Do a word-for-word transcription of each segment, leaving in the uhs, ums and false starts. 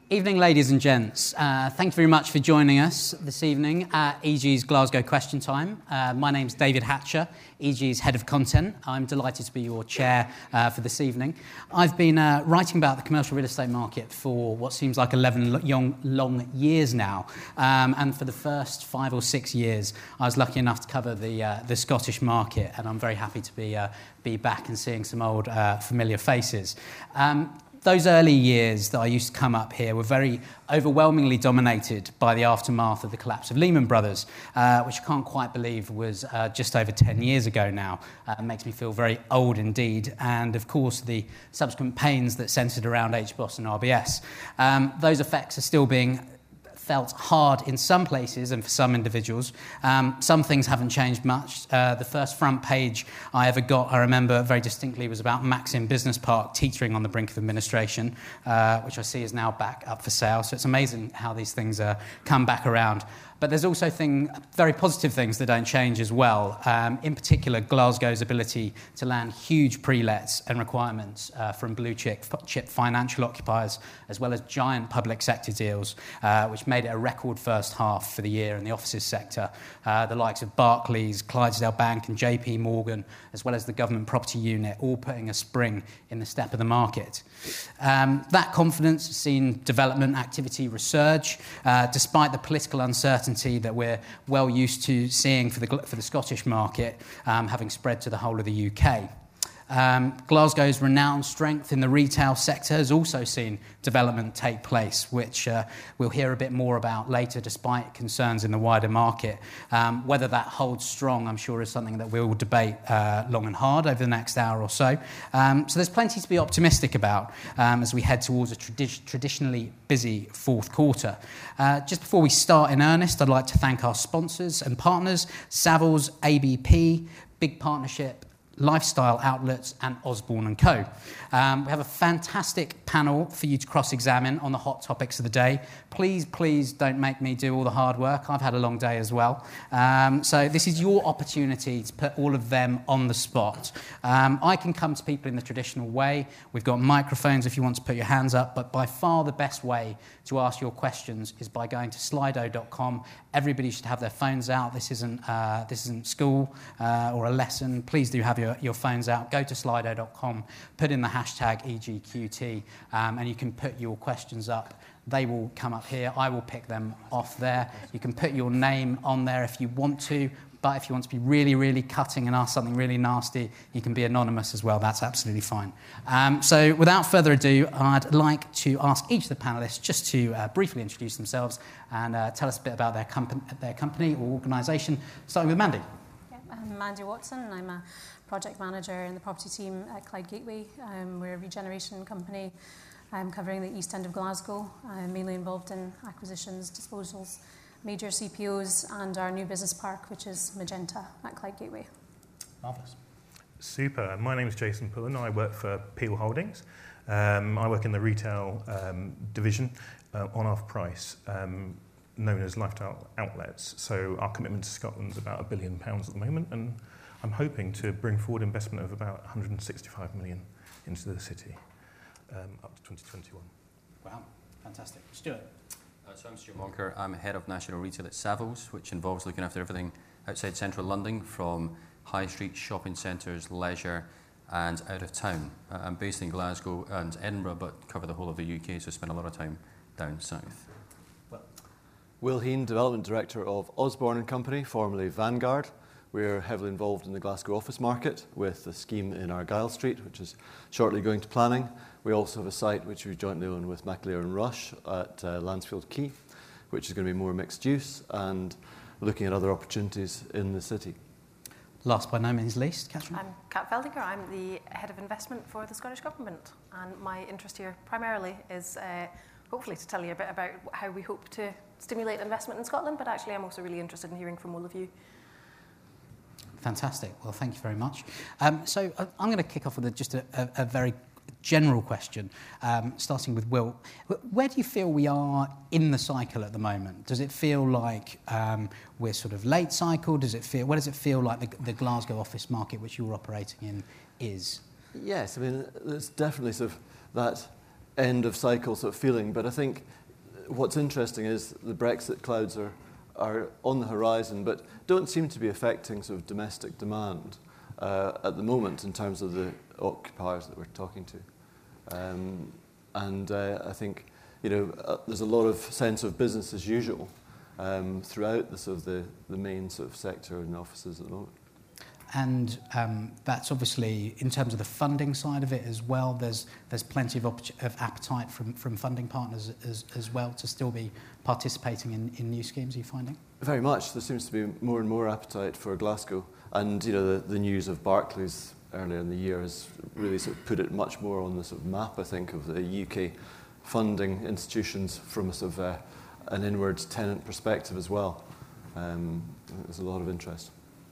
Evening, ladies and gents. Uh, thank you very much for joining us this evening at E G's Glasgow Question Time. Uh, my name's David Hatcher, E G's Head of Content. I'm delighted to be your chair uh, for this evening. I've been uh, writing about the commercial real estate market for what seems like eleven long, long years now. Um, and for the first five or six years, I was lucky enough to cover the uh, the Scottish market, and I'm very happy to be uh, be back and seeing some old uh, familiar faces. Um, Those early years that I used to come up here were very overwhelmingly dominated by the aftermath of the collapse of Lehman Brothers, uh, which I can't quite believe was uh, just over ten years ago now. Uh, it makes me feel very old indeed. And of course, the subsequent pains that centred around H B O S and R B S. Um, those effects are still being felt hard in some places and for some individuals. Um, some things haven't changed much. Uh, the first front page I ever got, I remember very distinctly, was about Maxim Business Park teetering on the brink of administration, uh, which I see is now back up for sale. So it's amazing how these things uh, come back around. But there's also thing, very positive things that don't change as well. Um, in particular, Glasgow's ability to land huge pre-lets and requirements uh, from blue chip, chip financial occupiers, as well as giant public sector deals, uh, which made it a record first half for the year in the offices sector. Uh, the likes of Barclays, Clydesdale Bank and J P Morgan, as well as the government property unit, all putting a spring in the step of the market. Um, that confidence has seen development activity resurge, uh, despite the political uncertainty that we're well used to seeing for the for the Scottish market, um, having spread to the whole of the U K. Um, Glasgow's renowned strength in the retail sector has also seen development take place, which uh, we'll hear a bit more about later, despite concerns in the wider market. Um, whether that holds strong, I'm sure, is something that we'll debate uh, long and hard over the next hour or so. Um, so there's plenty to be optimistic about um, as we head towards a tradi- traditionally busy fourth quarter. Uh, just before we start in earnest, I'd like to thank our sponsors and partners, Savills, A B P, Big Partnership, Lifestyle Outlets and Osborne and Co. Um, we have a fantastic panel for you to cross-examine on the hot topics of the day. Please, please don't make me do all the hard work. I've had a long day as well. Um, so this is your opportunity to put all of them on the spot. Um, I can come to people in the traditional way. We've got microphones if you want to put your hands up, but by far the best way to ask your questions is by going to slido dot com. Everybody should have their phones out. This isn't uh, this isn't school uh, or a lesson. Please do have your, your phones out. Go to slido dot com, put in the hashtag E G Q T, um, and you can put your questions up. They will come up here. I will pick them off there. You can put your name on there if you want to, but if you want to be really, really cutting and ask something really nasty, you can be anonymous as well. That's absolutely fine. Um, so without further ado, I'd like to ask each of the panellists just to uh, briefly introduce themselves and uh, tell us a bit about their, comp- their company or organisation, starting with Mandy. Yeah, I'm Mandy Watson, and I'm a project manager in the property team at Clyde Gateway. Um, we're a regeneration company um, covering the east end of Glasgow. I'm mainly involved in acquisitions, disposals, major C P Os, and our new business park, which is Magenta at Clyde Gateway. Marvellous. Super. My name is Jason Pullen. I work for Peel Holdings. Um, I work in the retail um, division uh, on off-price, um, known as Lifestyle Outlets. So our commitment to Scotland is about a billion pounds at the moment, and I'm hoping to bring forward investment of about one hundred sixty-five million into the city um, up to twenty twenty-one. Wow, fantastic. Stuart. Uh, so I'm Stuart Monker. I'm head of national retail at Savills, which involves looking after everything outside central London, from high street shopping centres, leisure, and out of town. Uh, I'm based in Glasgow and Edinburgh, but cover the whole of the U K, so spend a lot of time down south. Well, Will Heen, Development Director of Osborne and Company, formerly Vanguard. We're heavily involved in the Glasgow office market with a scheme in Argyle Street, which is shortly going to planning. We also have a site which we jointly own with McAleer and Rush at uh, Lansfield Quay, which is going to be more mixed use, and looking at other opportunities in the city. Last but no means least, Catherine. I'm Kat Feldinger. I'm the Head of Investment for the Scottish Government, and my interest here primarily is uh, hopefully to tell you a bit about how we hope to stimulate investment in Scotland, but actually I'm also really interested in hearing from all of you. Fantastic. Well, thank you very much. Um, so uh, I'm going to kick off with a, just a, a, a very general question, um, starting with Will. Where do you feel we are in the cycle at the moment? Does it feel like um, we're sort of late cycle? Does it feel? What does it feel like the, the Glasgow office market, which you're operating in, is? Yes, I mean, there's definitely sort of that end of cycle sort of feeling. But I think what's interesting is the Brexit clouds are, are on the horizon, but don't seem to be affecting sort of domestic demand uh, at the moment in terms of the occupiers that we're talking to. Um, and uh, I think, you know, uh, there's a lot of sense of business as usual um, throughout the sort of the, the main sort of sector and offices at the moment. And um, that's obviously, in terms of the funding side of it as well, there's there's plenty of, oppor- of appetite from, from funding partners as, as well to still be participating in, in new schemes, are you finding? Very much. There seems to be more and more appetite for Glasgow. And, you know, the, the news of Barclays earlier in the year has really sort of put it much more on the sort of map, I think, of the U K funding institutions from a sort of uh, an inward tenant perspective as well. Um, there's a lot of interest.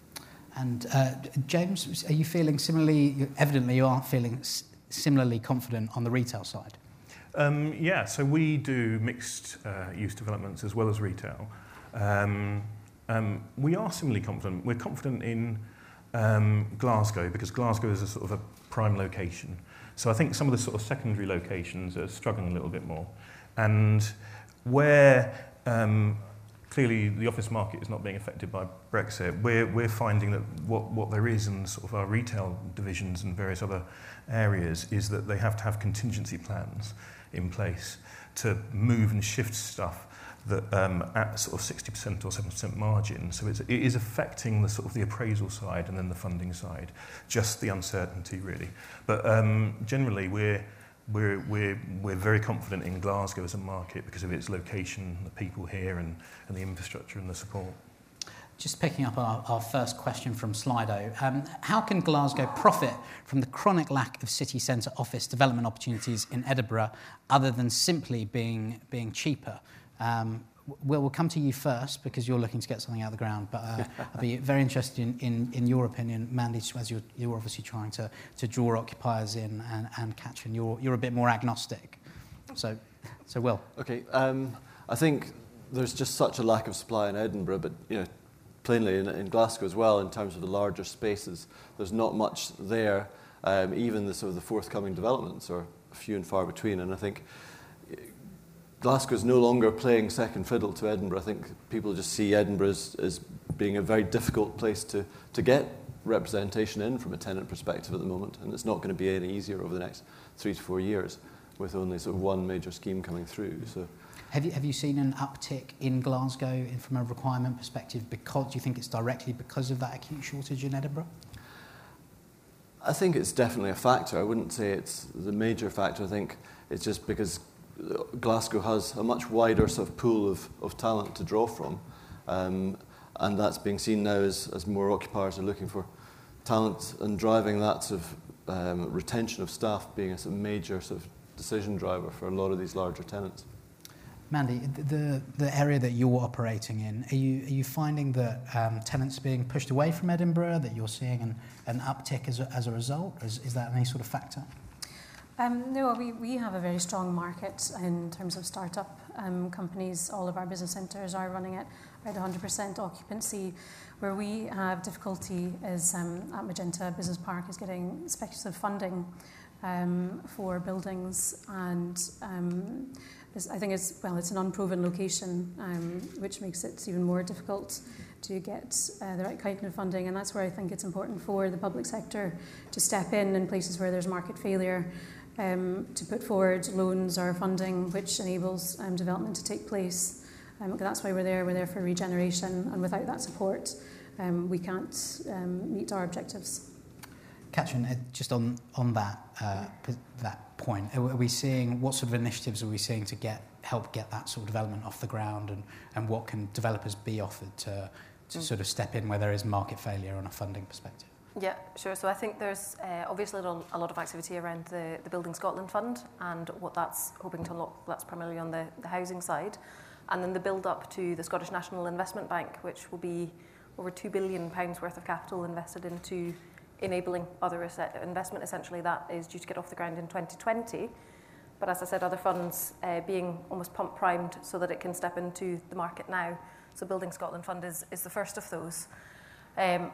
And uh, James, are you feeling similarly, evidently you are feeling s- similarly confident on the retail side? Um, yeah, so we do mixed uh, use developments as well as retail. Um, um, we are similarly confident. We're confident in um, Glasgow because Glasgow is a sort of a prime location. So I think some of the sort of secondary locations are struggling a little bit more. And where um, clearly the office market is not being affected by Brexit, we're, we're finding that what, what there is in sort of our retail divisions and various other areas is that they have to have contingency plans in place to move and shift stuff that um, at sort of sixty percent or seventy percent margin. So it's, it is affecting the sort of the appraisal side and then the funding side, just the uncertainty really. But um, generally we're, we're, we're, we're very confident in Glasgow as a market because of its location, the people here and, and the infrastructure and the support. Just picking up our, our first question from Slido, um, how can Glasgow profit from the chronic lack of city centre office development opportunities in Edinburgh other than simply being, being cheaper? Um, Will, we'll come to you first because you're looking to get something out of the ground, but uh, I'd be very interested in, in, in your opinion, Mandy, as you're, you're obviously trying to, to draw occupiers in and, and catch, and you're, you're a bit more agnostic. So, so Will. Okay, um, I think there's just such a lack of supply in Edinburgh, but you know, plainly in, in Glasgow as well, in terms of the larger spaces, there's not much there. Um, even the sort of the forthcoming developments are few and far between, and I think Glasgow is no longer playing second fiddle to Edinburgh. I think people just see Edinburgh as, as being a very difficult place to, to get representation in from a tenant perspective at the moment, and it's not going to be any easier over the next three to four years with only sort of one major scheme coming through. So, have you have you seen an uptick in Glasgow in, from a requirement perspective? Because do you think it's directly because of that acute shortage in Edinburgh? I think it's definitely a factor. I wouldn't say it's the major factor. I think it's just because Glasgow has a much wider sort of pool of, of talent to draw from, um, and that's being seen now as, as more occupiers are looking for talent and driving that sort of um, retention of staff being a sort of major sort of decision driver for a lot of these larger tenants. Mandy, the the area that you're operating in, are you are you finding that um, tenants are being pushed away from Edinburgh, that you're seeing an, an uptick as a, as a result? Is, is that any sort of factor? Um, no, we, we have a very strong market in terms of startup um, companies. All of our business centres are running at around one hundred percent occupancy. Where we have difficulty is um, at Magenta Business Park is getting speculative funding um, for buildings, and um, this, I think it's well, it's an unproven location, um, which makes it even more difficult to get uh, the right kind of funding, and that's where I think it's important for the public sector to step in in places where there's market failure. Um, to put forward loans or funding which enables um, development to take place. Um, that's why we're there. We're there for regeneration, and without that support, um, we can't um, meet our objectives. Katrin, uh, just on on that uh, that point, are we seeing what sort of initiatives are we seeing to get help get that sort of development off the ground, and, and what can developers be offered to to mm. sort of step in where there is market failure on a funding perspective? Yeah, sure. So I think there's uh, obviously a lot of activity around the, the Building Scotland Fund and what that's hoping to unlock. That's primarily on the, the housing side. And then the build-up to the Scottish National Investment Bank, which will be over two billion pounds worth of capital invested into enabling other investment. Essentially, that is due to get off the ground in twenty twenty. But as I said, other funds uh, being almost pump primed so that it can step into the market now. So Building Scotland Fund is, is the first of those. Um,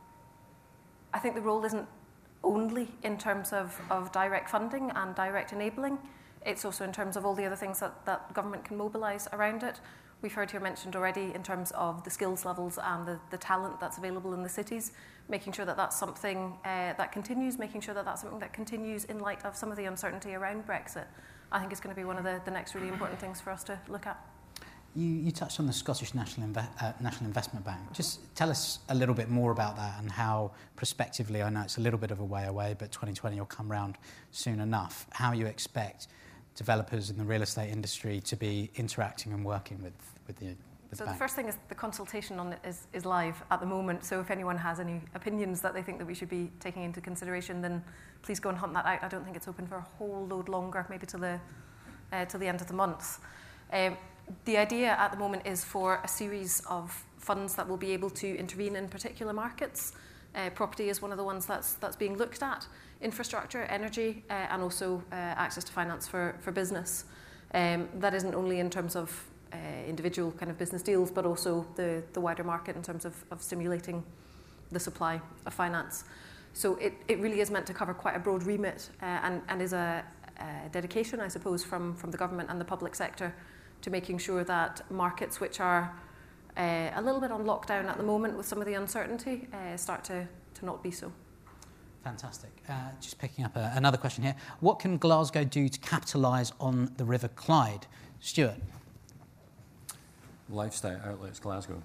I think the role isn't only in terms of, of direct funding and direct enabling. It's also in terms of all the other things that, that government can mobilise around it. We've heard here mentioned already in terms of the skills levels and the, the talent that's available in the cities, making sure that that's something uh, that continues, making sure that that's something that continues in light of some of the uncertainty around Brexit, I think is going to be one of the, the next really important things for us to look at. You, you touched on the Scottish National, Inve- uh, National Investment Bank. Just tell us a little bit more about that and how, prospectively, I know it's a little bit of a way away, but twenty twenty will come round soon enough, how you expect developers in the real estate industry to be interacting and working with, with the with So the, the first thing is the consultation on it is, is live at the moment. So if anyone has any opinions that they think that we should be taking into consideration, then please go and hunt that out. I don't think it's open for a whole load longer, maybe till the, uh, till the end of the month. Um, the idea at the moment is for a series of funds that will be able to intervene in particular markets. Uh, property is one of the ones that's, that's being looked at. Infrastructure, energy, uh, and also uh, access to finance for, for business. Um, that isn't only in terms of uh, individual kind of business deals, but also the, the wider market in terms of, of stimulating the supply of finance. So it, it really is meant to cover quite a broad remit uh, and, and is a, a dedication, I suppose, from, from the government and the public sector to making sure that markets which are uh, a little bit on lockdown at the moment with some of the uncertainty uh, start to, to not be so. Fantastic. Uh, just picking up a, another question here. What can Glasgow do to capitalise on the River Clyde? Stuart? Lifestyle Outlets Glasgow.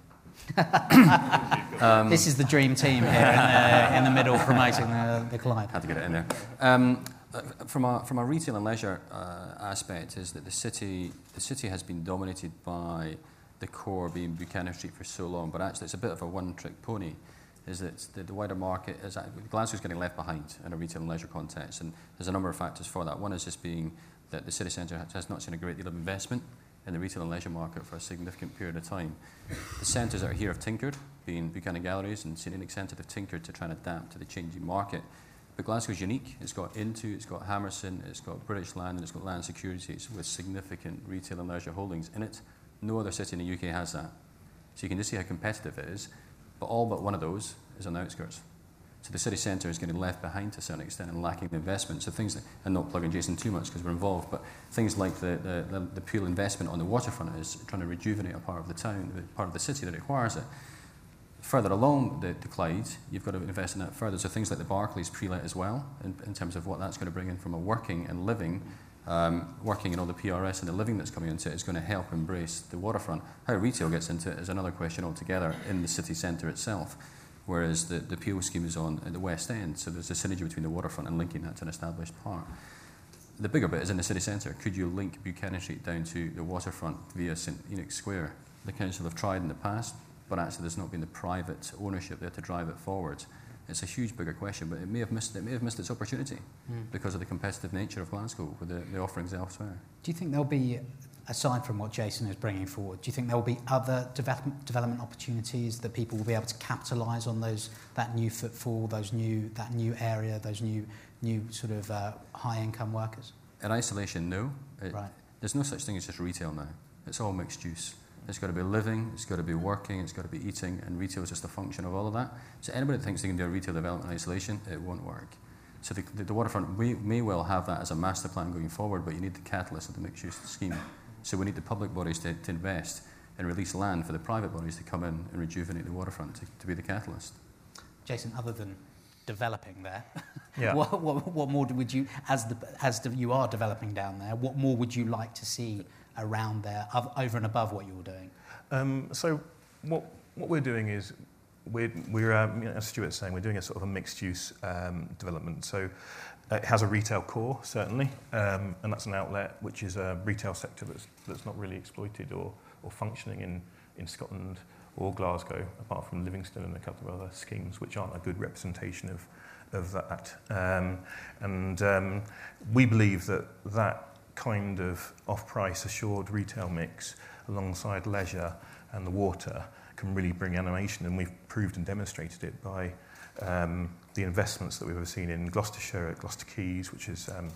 um, this is the dream team here in the, in the middle promoting the, the Clyde. Had to get it in there. Um, from a from a retail and leisure uh, aspect, is that the city the city has been dominated by the core being Buchanan Street for so long, but actually it's a bit of a one-trick pony. Is that the, the wider market is Glasgow's getting left behind in a retail and leisure context, and there's a number of factors for that. One is just being that the city centre has not seen a great deal of investment in the retail and leisure market for a significant period of time. The centres that are here have tinkered, being Buchanan Galleries and St Enoch Centre, have tinkered to try and adapt to the changing market. But Glasgow's unique. It's got Intu, it's got Hammerson, it's got British Land, and it's got Land Securities with significant retail and leisure holdings in it. No other city in the U K has that. So you can just see how competitive it is. But all but one of those is on the outskirts. So the city centre is getting left behind to a certain extent and lacking the investment. So things, that, and not plugging Jason too much because we're involved, but things like the, the, the, the Peel investment on the waterfront is trying to rejuvenate a part of the town, the part of the city that requires it. Further along the, the Clyde, you've got to invest in that further. So things like the Barclays pre-let as well, in, in terms of what that's going to bring in from a working and living, um, working and all the P R S and the living that's coming into it is going to help embrace the waterfront. How retail gets into it is another question altogether in the city centre itself, whereas the, the Peel scheme is on at the West End, so there's a synergy between the waterfront and linking that to an established part. The bigger bit is in the city centre. Could you link Buchanan Street down to the waterfront via St Enoch Square? The council have tried in the past, but actually there's not been the private ownership there to drive it forward. It's a huge bigger question, but it may have missed, it may have missed its opportunity mm. because of the competitive nature of Glasgow with the, the offerings elsewhere. Do you think there'll be, aside from what Jason is bringing forward, do you think there will be other development, development opportunities that people will be able to capitalise on those, that new footfall, those new, that new area, those new, new sort of uh, high-income workers? In isolation, no. It, right. There's no such thing as just retail now. It's all mixed use. It's got to be living, it's got to be working, it's got to be eating, and retail is just a function of all of that. So anybody that thinks they can do a retail development in isolation, it won't work. So the, the, the waterfront may, may well have that as a master plan going forward, but you need the catalyst of the mixed-use scheme. So we need the public bodies to, to invest and release land for the private bodies to come in and rejuvenate the waterfront to, to be the catalyst. Jason, other than developing there, yeah. what, what, what more would you, as the as the, you are developing down there, what more would you like to see around there, over and above what you're doing? Um, so what what we're doing is we're, we're um, you know, as Stuart's saying, we're doing a sort of a mixed-use um, development. So uh, it has a retail core, certainly, um, and that's an outlet which is a retail sector that's that's not really exploited or, or functioning in, in Scotland or Glasgow, apart from Livingston and a couple of other schemes which aren't a good representation of, of that. Um, and um, we believe that that kind of off-price assured retail mix alongside leisure and the water can really bring animation, and we've proved and demonstrated it by um, the investments that we've ever seen in Gloucestershire at Gloucester Quays, which has um,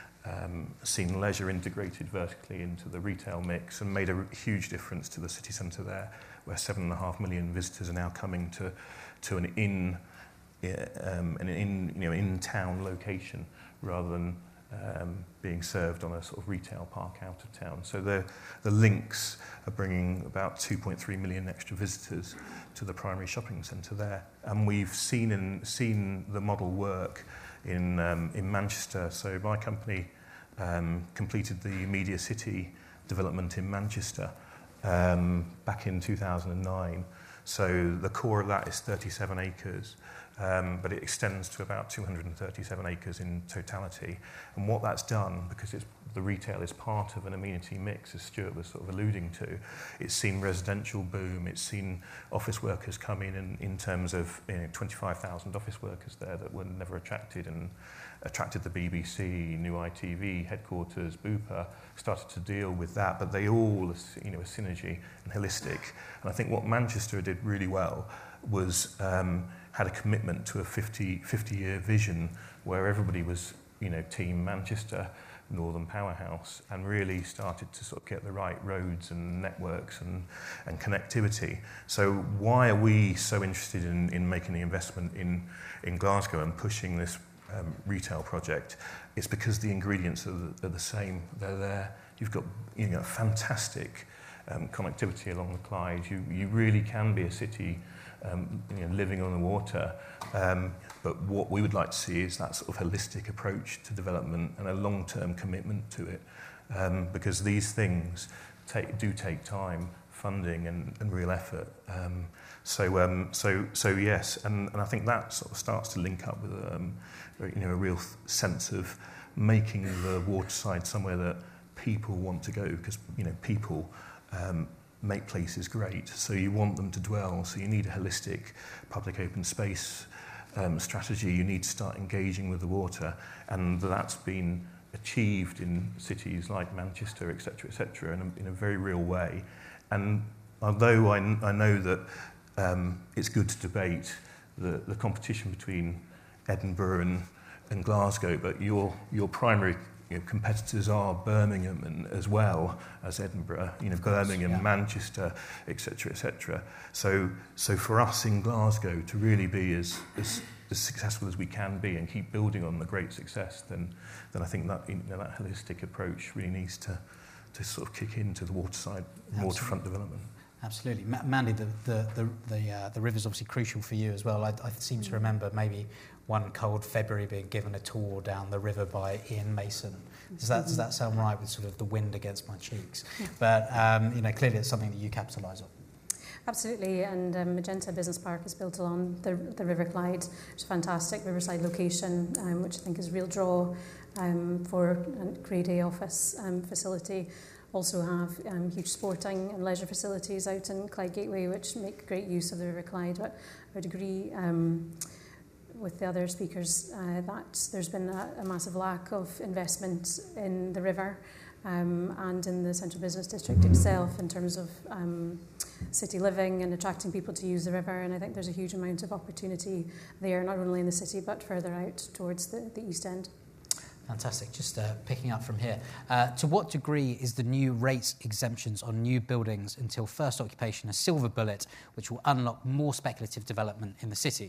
um, seen leisure integrated vertically into the retail mix and made a huge difference to the city centre there, where seven and a half million visitors are now coming to to an in um, an in you know in town location rather than um, being served on a sort of retail park out of town. So the, the links are bringing about two point three million extra visitors to the primary shopping centre there. And we've seen, in, seen the model work in, um, in Manchester. So my company um, completed the Media City development in Manchester um, back in two thousand nine. So the core of that is thirty-seven acres. Um, but it extends to about two hundred thirty-seven acres in totality. And what that's done, because it's, the retail is part of an amenity mix, as Stuart was sort of alluding to, it's seen residential boom, it's seen office workers come in, and in terms of you know, twenty-five thousand office workers there that were never attracted, and attracted the B B C, New I T V, headquarters, Bupa, started to deal with that, but they all, you know, a synergy and holistic. And I think what Manchester did really well was um, had a commitment to a fifty, fifty-year vision where everybody was, you know, Team Manchester, Northern Powerhouse, and really started to sort of get the right roads and networks and, and connectivity. So why are we so interested in, in making the investment in, in Glasgow and pushing this um, retail project? It's because the ingredients are the, are the same. They're there. You've got, you know, fantastic um, connectivity along the Clyde. You, you really can be a city Um, you know, living on the water, um, but what we would like to see is that sort of holistic approach to development and a long-term commitment to it, um, because these things take, do take time, funding, and, and real effort. Um, so, um, so, so yes, and, and I think that sort of starts to link up with um, you know, a real sense of making the waterside somewhere that people want to go, because you know people. Um, make places great, so you want them to dwell, so you need a holistic public open space um, strategy. You need to start engaging with the water, and that's been achieved in cities like Manchester, et cetera, et cetera, in a, in a very real way. And although I, I know that um, it's good to debate the, the competition between Edinburgh and, and Glasgow, but your, your primary You know, competitors are Birmingham and as well as Edinburgh, you know, Birmingham, yeah. Manchester, et cetera, et cetera. So, so for us in Glasgow to really be as, as, as successful as we can be and keep building on the great success, then, then I think that, you know, that holistic approach really needs to, to sort of kick into the waterside, Absolutely. waterfront development. Absolutely. Ma- Mandy, the, the, the, the, uh, the river's obviously crucial for you as well. I, I seem to remember maybe one cold February being given a tour down the river by Ian Mason. Does that, does that sound right, with sort of the wind against my cheeks? Yeah. But um, you know, clearly it's something that you capitalise on. Absolutely, and um, Magenta Business Park is built along the, the River Clyde. It's a fantastic riverside location, um, which I think is a real draw um, for a grade A office um, facility. Also have um, huge sporting and leisure facilities out in Clyde Gateway, which make great use of the River Clyde. But I would agree um, with the other speakers uh, that there's been a, a massive lack of investment in the river um, and in the central business district itself in terms of um, city living and attracting people to use the river. And I think there's a huge amount of opportunity there, not only in the city but further out towards the, the East End. Fantastic. Just uh, picking up from here. Uh, to what degree is the new rates exemptions on new buildings until first occupation a silver bullet which will unlock more speculative development in the city?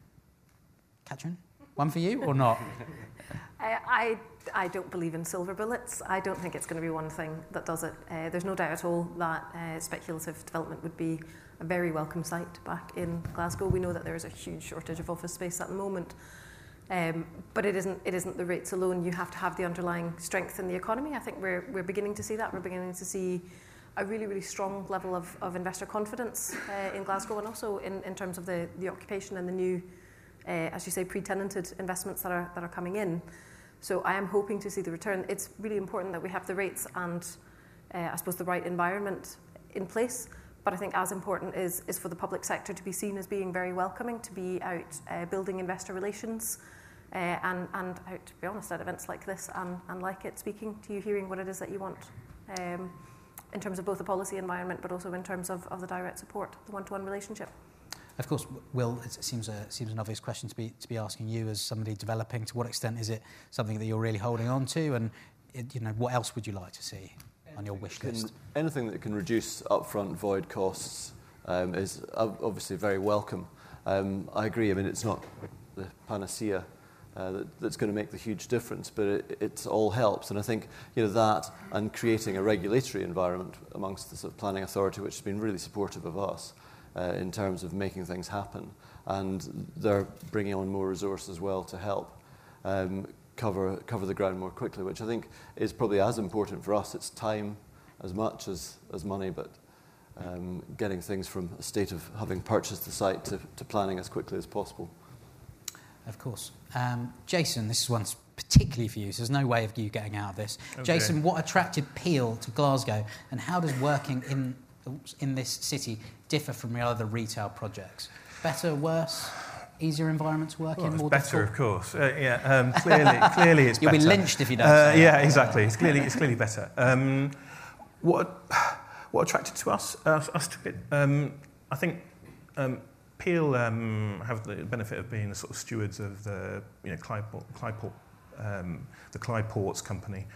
Katrin, one for you or not? I, I, I don't believe in silver bullets. I don't think it's going to be one thing that does it. Uh, there's no doubt at all that uh, speculative development would be a very welcome sight back in Glasgow. We know that there is a huge shortage of office space at the moment. Um, but it isn't, it isn't the rates alone. You have to have the underlying strength in the economy. I think we're, we're beginning to see that. We're beginning to see a really, really strong level of, of investor confidence uh, in Glasgow, and also in, in terms of the, the occupation and the new, uh, as you say, pre-tenanted investments that are, that are coming in. So I am hoping to see the return. It's really important that we have the rates and, uh, I suppose, the right environment in place. But I think as important is, is for the public sector to be seen as being very welcoming, to be out uh, building investor relations, uh, and, and out, to be honest, at events like this and, and like it, speaking to you, hearing what it is that you want, um, in terms of both the policy environment, but also in terms of, of the direct support, the one-to-one relationship. Of course, Will, it seems a seems an obvious question to be to be asking you as somebody developing. To what extent is it something that you're really holding on to, and it, you know, what else would you like to see on your wish list? Can, anything that can reduce upfront void costs um, is obviously very welcome. Um, I agree. I mean, it's not the panacea uh, that, that's going to make the huge difference, but it, it all helps. And I think you know that and creating a regulatory environment amongst the sort of planning authority, which has been really supportive of us uh, in terms of making things happen. And they're bringing on more resource as well to help um, cover cover the ground more quickly, which I think is probably as important for us. It's time as much as, as money, but um, getting things from a state of having purchased the site to, to planning as quickly as possible. Of course. Um, Jason, this is one particularly for you, so there's no way of you getting out of this. Okay. Jason, what attracted Peel to Glasgow, and how does working in in this city differ from your other retail projects? Better, worse, easier environment to work well, in? It's more better, difficult? of course. Uh, yeah, um, clearly, clearly it's You'll better. You'll be lynched if you don't. Uh, say yeah, that. exactly. It's clearly it's clearly better. Um, what what attracted to us uh, us to it? Um, I think. Um, Peel um, have the benefit of being the sort of stewards of the, you know, Clyport, Clyport, um, the Clyde Ports company.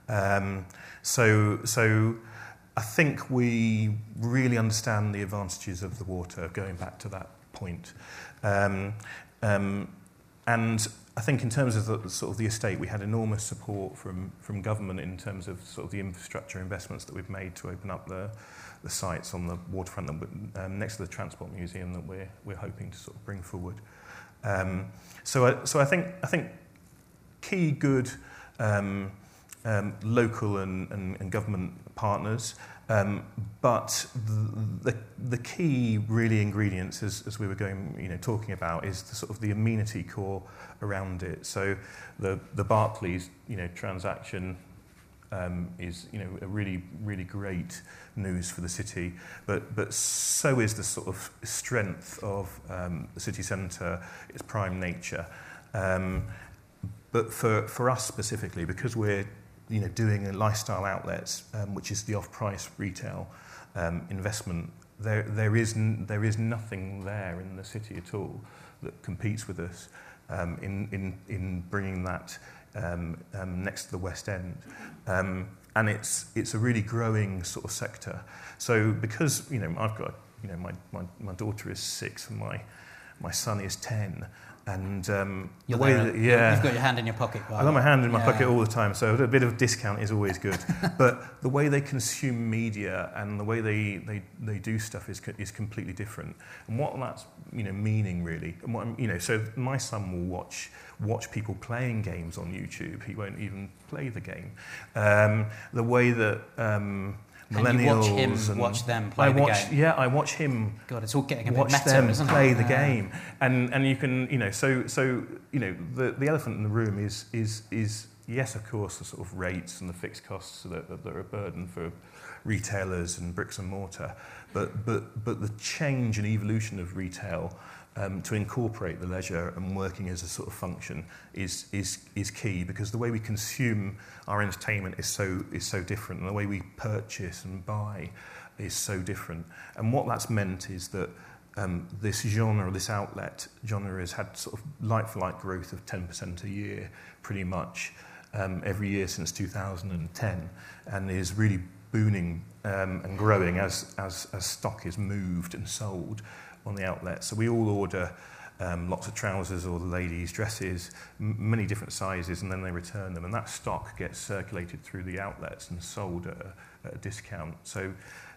Um, so, so I think we really understand the advantages of the water, going back to that point. Um, um, and I think in terms of the, sort of the estate, we had enormous support from from government in terms of sort of the infrastructure investments that we've made to open up the the sites on the waterfront that, um, next to the Transport Museum that we're we're hoping to sort of bring forward. Um, so I, so I think I think key good um, um, local and, and, and government partners, um, but the, the the key really ingredients, as, as we were going you know talking about, is the sort of the amenity core around it. So the the Barclays you know transaction. Um, is you know a really really great news for the city, but but so is the sort of strength of um, the city centre, its prime nature. Um, but for for us specifically, because we're you know doing a lifestyle outlets, um, which is the off-price retail um, investment, there there is n- there is nothing there in the city at all that competes with us um, in in in bringing that. Um, um, next to the West End, um, and it's it's a really growing sort of sector. So because you know I've got you know my, my, my daughter is six and my my son is ten, and um, You're the way there, that, yeah, you've got your hand in your pocket. I've got my hand in my yeah. pocket all the time, so a bit of discount is always good. But the way they consume media and the way they, they, they do stuff is is completely different. And what that's you know meaning really, and what I'm, you know, so my son will watch watch people playing games on YouTube. He won't even play the game. Um, the way that um, millennials and you watch him and watch them play I the watch, game. Yeah, I watch him. God, it's all getting a bit watch meta, them isn't play it? the Yeah. game, and and you can you know so so you know the the elephant in the room is is is yes, of course, the sort of rates and the fixed costs that, that are a burden for retailers and bricks and mortar, but but but the change and evolution of retail. Um, to incorporate the leisure and working as a sort of function is is is key, because the way we consume our entertainment is so is so different, and the way we purchase and buy is so different. And what that's meant is that um, this genre, this outlet genre, has had sort of like-for-like growth of ten percent a year, pretty much um, every year since two thousand ten, and is really booming um, and growing as as as stock is moved and sold on the outlet. So we all order um, lots of trousers or the ladies' dresses, m- many different sizes, and then they return them. And that stock gets circulated through the outlets and sold at a, at a discount. So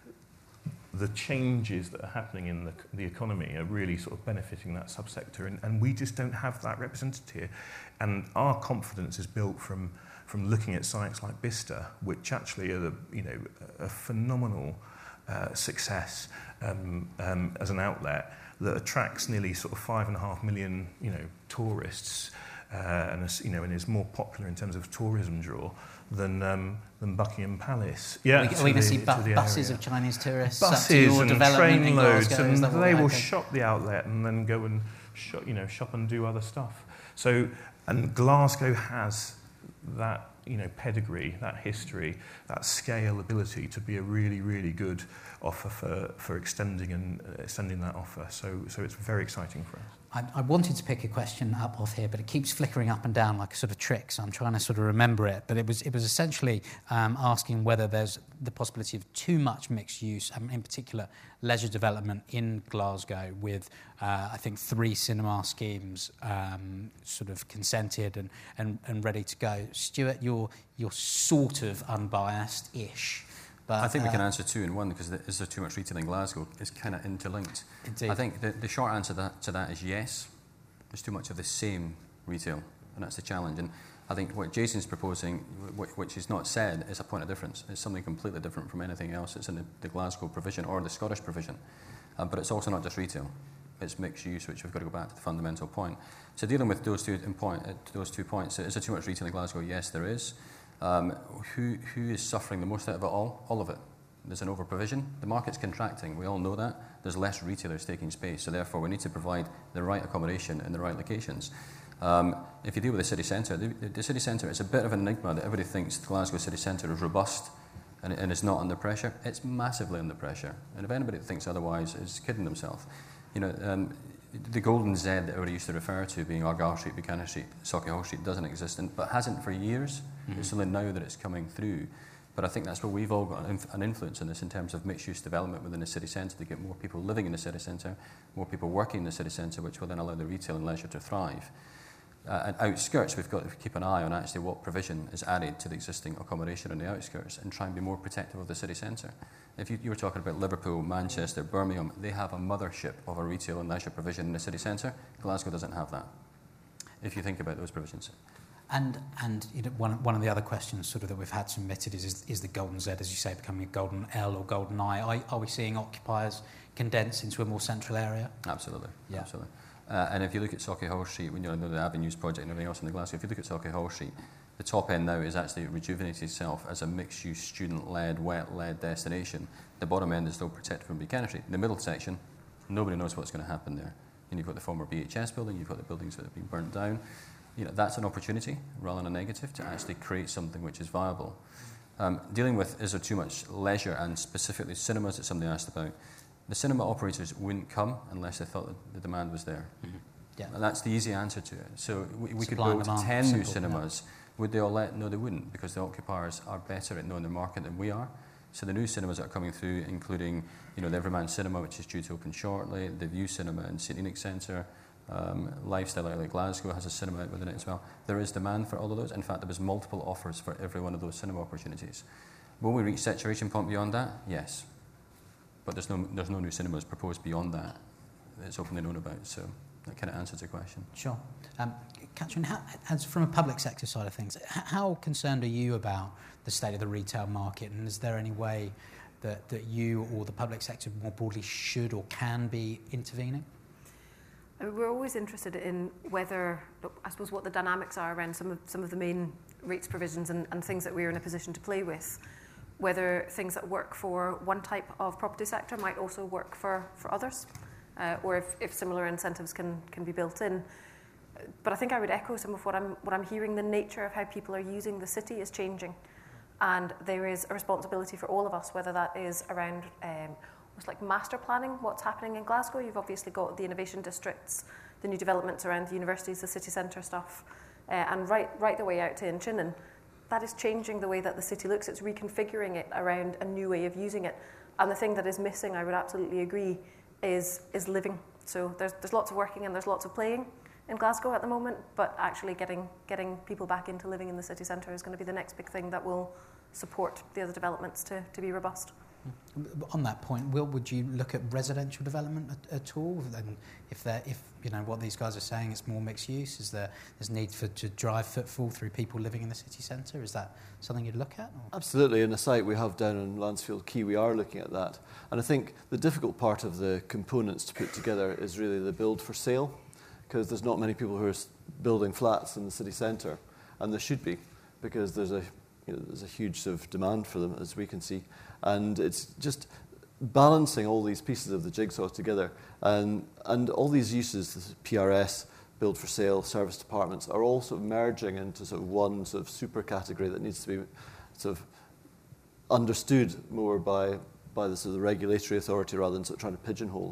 the changes that are happening in the, the economy are really sort of benefiting that subsector. And, and we just don't have that represented here. And our confidence is built from, from looking at sites like Bicester, which actually are the, you know, a phenomenal uh, success. Um, um, as an outlet that attracts nearly sort of five and a half million, you know, tourists, uh, and is, you know, and is more popular in terms of tourism draw than um, than Buckingham Palace. Yeah, are we, are we going to see bu- buses area. of Chinese tourists up to buses your and development train in loads, Glasgow? and Is that what they we're will hoping? shop the outlet and then go and shop, you know, shop and do other stuff. So, and Glasgow has that. You know, pedigree, that history, that scale ability to be a really, really good offer for, for extending and uh, extending that offer. So, so it's very exciting for us. I, I wanted to pick a question up off here, but it keeps flickering up and down like a sort of trick, so I'm trying to sort of remember it. But it was it was essentially um, asking whether there's the possibility of too much mixed use, um, in particular leisure development in Glasgow, with uh, I think three cinema schemes um, sort of consented and, and, and ready to go. Stuart, you're you're sort of unbiased-ish. But, I think we uh, can answer two in one, because is there too much retail in Glasgow? It's kind of interlinked. Indeed. I think the, the short answer to that, to that is yes. There's too much of the same retail, and that's the challenge. And I think what Jason's proposing, wh- which is not said, is a point of difference. It's something completely different from anything else that's in the, the Glasgow provision or the Scottish provision. Um, but it's also not just retail. It's mixed use, which we've got to go back to the fundamental point. So dealing with those two, in point, uh, those two points, is there too much retail in Glasgow? Yes, there is. Um, who, who is suffering the most out of it all? All of it. There's an over-provision. The market's contracting. We all know that. There's less retailers taking space, so therefore we need to provide the right accommodation in the right locations. Um, if you deal with the city centre, the, the city centre is a bit of an enigma that everybody thinks the Glasgow city centre is robust and, and is not under pressure. It's massively under pressure, and if anybody that thinks otherwise is kidding themselves. You know, um, the golden Z that everybody used to refer to, being Argyle Street, Buchanan Street, Sauchiehall Street, doesn't exist, and, but hasn't for years. Mm-hmm. It's only now that it's coming through. But I think that's where we've all got an, inf- an influence in this, in terms of mixed-use development within the city centre, to get more people living in the city centre, more people working in the city centre, which will then allow the retail and leisure to thrive. Uh, and outskirts, we've got to keep an eye on actually what provision is added to the existing accommodation on the outskirts, and try and be more protective of the city centre. If you, you were talking about Liverpool, Manchester, Birmingham, they have a mothership of a retail and leisure provision in the city centre. Glasgow doesn't have that, if you think about those provisions. And and you know, one one of the other questions sort of that we've had submitted is is, is the golden Z, as you say, becoming a golden L or golden I? Are, are we seeing occupiers condense into a more central area? Absolutely, yeah. absolutely. Uh, and if you look at Sauchiehall Street, when you know the Avenues project and everything else in the Glasgow, if you look at Sauchiehall Street, the top end now is actually rejuvenated itself as a mixed-use, student-led, wet-led destination. The bottom end is still protected from Buchanan Street. In the middle section, nobody knows what's going to happen there. And you've got the former B H S building, you've got the buildings that have been burnt down. You know, that's an opportunity, rather than a negative, to actually create something which is viable. Um, dealing with, is there too much leisure, and specifically cinemas that somebody asked about, the cinema operators wouldn't come unless they thought that the demand was there. Mm-hmm. Yeah. And that's the easy answer to it. So we, we could Supply and build demand, ten simple, new cinemas. Yeah. Would they all let? No, they wouldn't, because the occupiers are better at knowing the market than we are. So the new cinemas that are coming through, including, you know, the Everyman Cinema, which is due to open shortly, the View Cinema in St Enoch Centre, um, Lifestyle Outlet Glasgow has a cinema within it as well. There is demand for all of those. In fact, there was multiple offers for every one of those cinema opportunities. Will we reach saturation point beyond that? Yes. But there's no there's no new cinemas proposed beyond that. It's openly known about. So that kind of answers the question. Sure. Um, Catherine, how, as from a public sector side of things, how concerned are you about the state of the retail market, and is there any way that, that you or the public sector more broadly should or can be intervening? I mean, we're always interested in whether, I suppose, what the dynamics are around some of some of the main rates provisions and, and things that we're in a position to play with. Whether things that work for one type of property sector might also work for, for others, uh, or if, if similar incentives can, can be built in. But I think I would echo some of what I'm, what I'm hearing. The nature of how people are using the city is changing. And there is a responsibility for all of us, whether that is around um, almost like master planning, what's happening in Glasgow. You've obviously got the innovation districts, the new developments around the universities, the city centre stuff, uh, and right, right the way out to Inchinnan. That is changing the way that the city looks. It's reconfiguring it around a new way of using it. And the thing that is missing, I would absolutely agree, is is living. So there's there's lots of working and there's lots of playing in Glasgow at the moment, but actually getting getting people back into living in the city centre is going to be the next big thing that will support the other developments to, to be robust. On that point, Will, would you look at residential development at, at all? And if there, if you know what these guys are saying, it's more mixed use. Is there there's need for to drive footfall through people living in the city centre? Is that something you'd look at? Or? Absolutely. In the site we have down in Lansfield Quay, we are looking at that. And I think the difficult part of the components to put together is really the build for sale, because there's not many people who are building flats in the city centre, and there should be, because there's a you know, there's a huge sort of demand for them, as we can see. And it's just balancing all these pieces of the jigsaw together. And, and all these uses, P R S, build for sale, service departments, are all sort of merging into sort of one sort of super category that needs to be sort of understood more by, by the sort of regulatory authority, rather than sort of trying to pigeonhole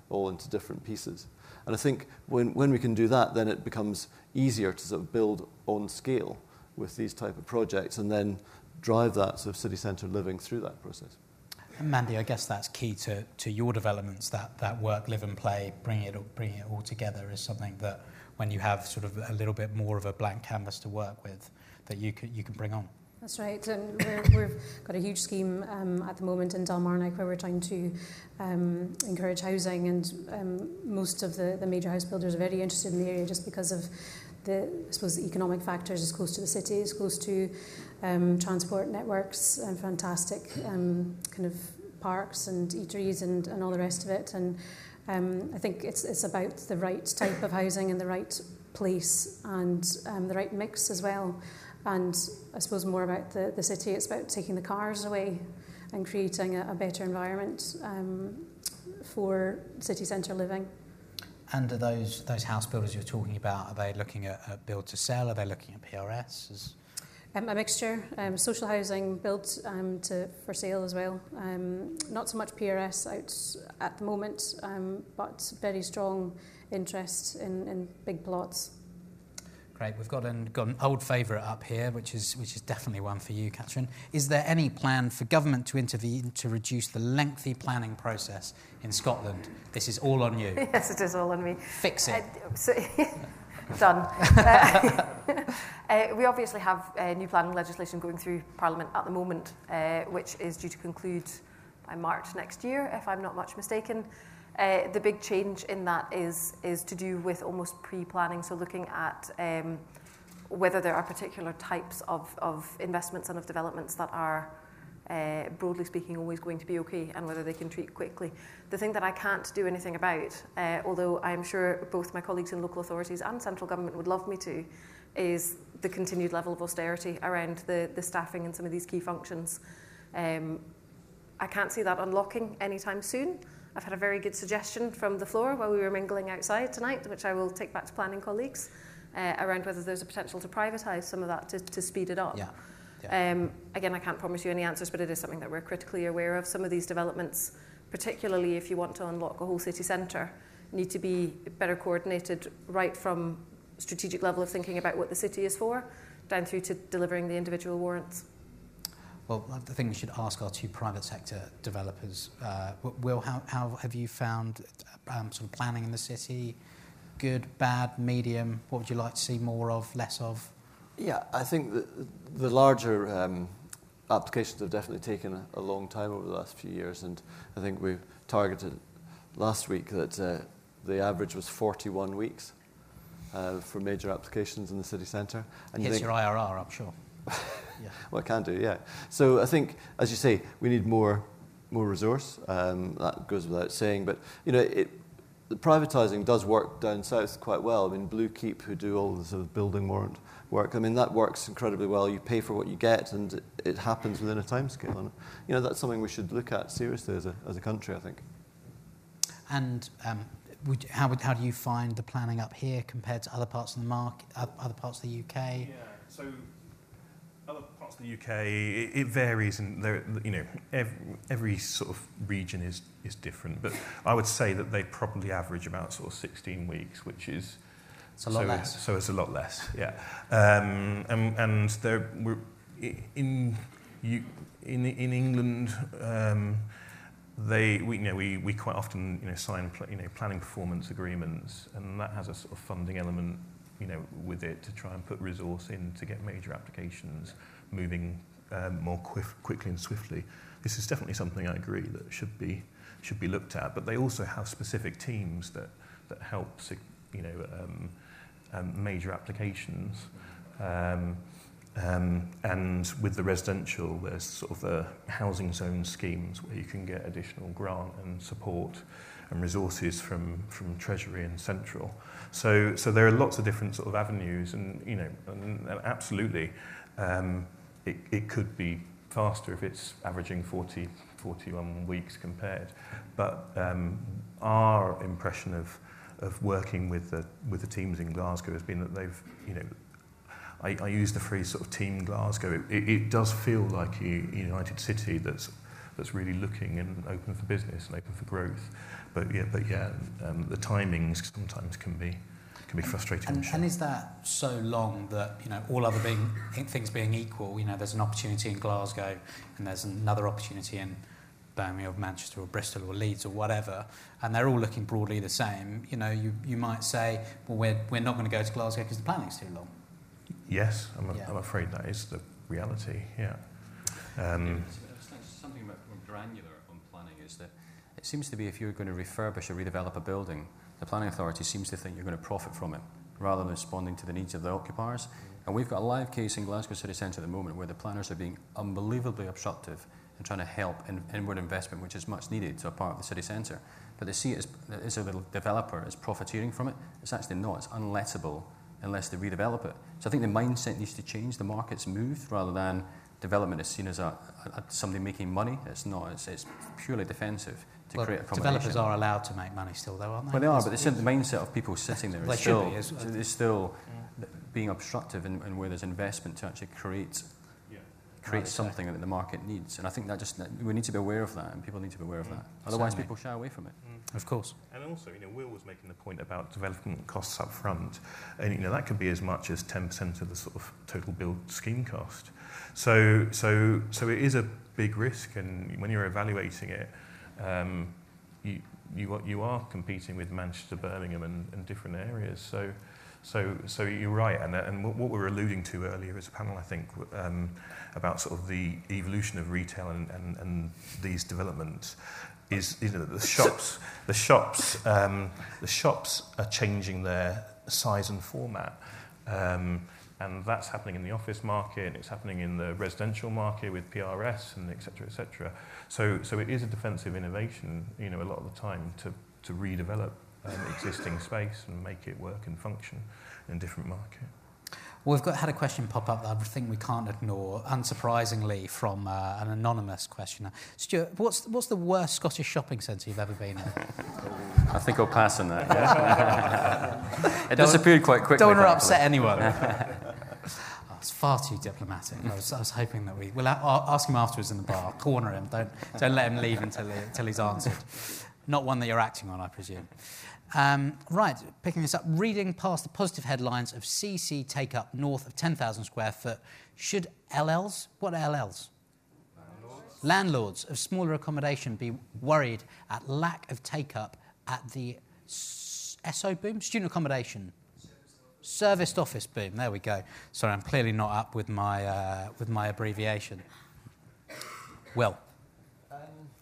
all into different pieces. And I think when, when we can do that, then it becomes easier to sort of build on scale with these type of projects and then drive that sort of city centre living through that process. And Mandy, I guess that's key to, to your developments, that, that work, live and play, bringing it, bringing it all together is something that when you have sort of a little bit more of a blank canvas to work with, that you can, you can bring on. That's right, and we're, we've got a huge scheme um, at the moment in Dalmarnock where we're trying to um, encourage housing, and um, most of the, the major house builders are very interested in the area just because of the, I suppose, the economic factors. It's close to the city, it's close to um, transport networks and fantastic um, kind of parks and eateries and, and all the rest of it. And um, I think it's it's about the right type of housing and the right place and um, the right mix as well. And I suppose more about the, the city, it's about taking the cars away and creating a, a better environment um, for city centre living. And are those those house builders you're talking about, are they looking at, at build to sell? Are they looking at P R S? As... Um, a mixture, um, social housing built um, to for sale as well. Um, not so much P R S out at the moment, um, but very strong interest in, in big plots. Great. We've got an, got an old favourite up here, which is which is definitely one for you, Catherine. Is there any plan for government to intervene to reduce the lengthy planning process in Scotland? This is all on you. Yes, it is all on me. Fix it. Uh, so, done. uh, uh, we obviously have uh, new planning legislation going through Parliament at the moment, uh, which is due to conclude by March next year, if I'm not much mistaken. Uh, the big change in that is is to do with almost pre-planning, so looking at um, whether there are particular types of, of investments and of developments that are, uh, broadly speaking, always going to be okay, and whether they can treat quickly. The thing that I can't do anything about, uh, although I'm sure both my colleagues in local authorities and central government would love me to, is the continued level of austerity around the, the staffing in some of these key functions. Um, I can't see that unlocking anytime soon. I've had a very good suggestion from the floor while we were mingling outside tonight, which I will take back to planning colleagues, uh, around whether there's a potential to privatise some of that to, to speed it up. Yeah. Yeah. Um, again, I can't promise you any answers, but it is something that we're critically aware of. Some of these developments, particularly if you want to unlock a whole city centre, need to be better coordinated right from strategic level of thinking about what the city is for, down through to delivering the individual warrants. Well, I think we should ask our two private sector developers. Uh, Will, how, how have you found um, sort of planning in the city? Good, bad, medium? What would you like to see more of, less of? Yeah, I think that the larger um, applications have definitely taken a, a long time over the last few years, and I think we've targeted last week that uh, the average was forty-one weeks uh, for major applications in the city centre. And Hits you think, your I R R, I'm sure. Yeah. Well, it can do, yeah. So I think, as you say, we need more more resource. Um, that goes without saying. But, you know, it, the privatising does work down south quite well. I mean, Blue Keep, who do all the sort of building warrant work, I mean, that works incredibly well. You pay for what you get, and it, it happens within a timescale. And, you know, that's something we should look at seriously as a, as a country, I think. And um, would, how, would, how do you find the planning up here compared to other parts of the market, other parts of the U K? Yeah, so other parts of the U K, it, it varies, and there, you know, every, every sort of region is is different. But I would say that they probably average about sort of sixteen weeks, which is it's a lot so, less. So it's a lot less, yeah. Um, and and there, we're in you in in England. Um, They, we, you know, we, we quite often, you know, sign, pl- you know, planning performance agreements, and that has a sort of funding element, you know, with it to try and put resource in to get major applications moving um, more quick, quickly and swiftly. This is definitely something I agree that should be should be looked at. But they also have specific teams that that help, you know, um, um, major applications. Um, Um, and with the residential, there's sort of the housing zone schemes where you can get additional grant and support and resources from, from Treasury and Central. So, so there are lots of different sort of avenues, and you know, and, and absolutely, um, it, it could be faster if it's averaging forty, forty-one weeks compared. But um, our impression of of working with the with the teams in Glasgow has been that they've, you know. I, I use the phrase sort of Team Glasgow. It, it, it does feel like a United City that's that's really looking and open for business and open for growth. But yeah, but yeah, um, the timings sometimes can be can be frustrating. And, and is that so long that, you know, all other being, things being equal, you know, there's an opportunity in Glasgow and there's another opportunity in Birmingham or Manchester or Bristol or Leeds or whatever, and they're all looking broadly the same, you know, you, you might say, well, we're, we're not going to go to Glasgow because the planning's too long. Yes, I'm, a, Yeah. I'm afraid that is the reality, yeah. Um, Something about more granular on planning is that it seems to be if you're going to refurbish or redevelop a building, the planning authority seems to think you're going to profit from it rather than responding to the needs of the occupiers. And we've got a live case in Glasgow City Centre at the moment where the planners are being unbelievably obstructive and trying to help in inward investment, which is much needed to a part of the city centre. But they see it as, as a little developer as profiteering from it. It's actually not. It's unlettable unless they redevelop it. So I think the mindset needs to change. The market's moved rather than development is seen as a, a, somebody making money. It's not. It's, it's purely defensive to Well, create accommodation. developers are allowed to make money still, though, aren't they? Well, they are, but the mindset of people sitting there They is should still, be, is- is still being obstructive in, in where there's investment to actually create create Right, something that the market needs. And I think that just we need to be aware of that, and people need to be aware of that. Otherwise, Certainly. people shy away from it. Of course. And also, you know, Will was making the point about development costs up front, and you know that could be as much as ten percent of the sort of total build scheme cost. So, so, so it is a big risk, and when you're evaluating it, um, you you are, you are competing with Manchester, Birmingham, and, and different areas. So, so, so you're right, and and what we were alluding to earlier as a panel, I think, um, about sort of the evolution of retail and, and, and these developments. Is, you know, the shops, the shops, um, the shops are changing their size and format, um, and that's happening in the office market, and it's happening in the residential market with P R S and et cetera, et cetera. So, so it is a defensive innovation, you know, a lot of the time to to redevelop um, existing space and make it work and function in a different market. Well, we've got had a question pop up that I think we can't ignore, unsurprisingly, from uh, an anonymous questioner. Stuart, what's what's the worst Scottish shopping centre you've ever been in? I think I'll pass on that. Yeah. It disappeared quite quickly. Don't want to thankfully. upset anyone. Oh, it's far too diplomatic. I was, I was hoping that we... We'll a- ask him afterwards in the bar. Corner him. Don't, don't let him leave until, he, until he's answered. Not one that you're acting on, I presume. Um, right, picking this up. Reading past the positive headlines of C C take-up north of ten thousand square foot, should L Ls... What are L Ls? Landlords. Landlords of smaller accommodation be worried at lack of take-up at the S O boom? Student accommodation. Serviced office boom. There we go. Sorry, I'm clearly not up with my uh, with my abbreviation. Well, Um,